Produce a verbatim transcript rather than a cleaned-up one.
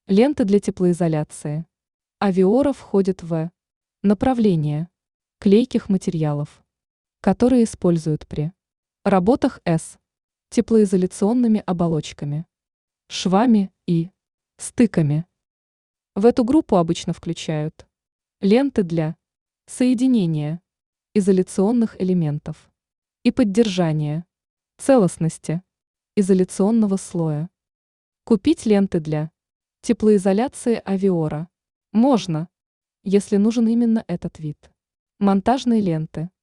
Ленты для теплоизоляции. Авиора входит в направление клейких материалов, которые используют при работах с теплоизоляционными оболочками, швами и стыками. В эту группу обычно включают ленты для соединения изоляционных элементов и поддержания целостности изоляционного слоя. Купить ленты для теплоизоляции Авиора можно, если нужен именно этот вид монтажной ленты.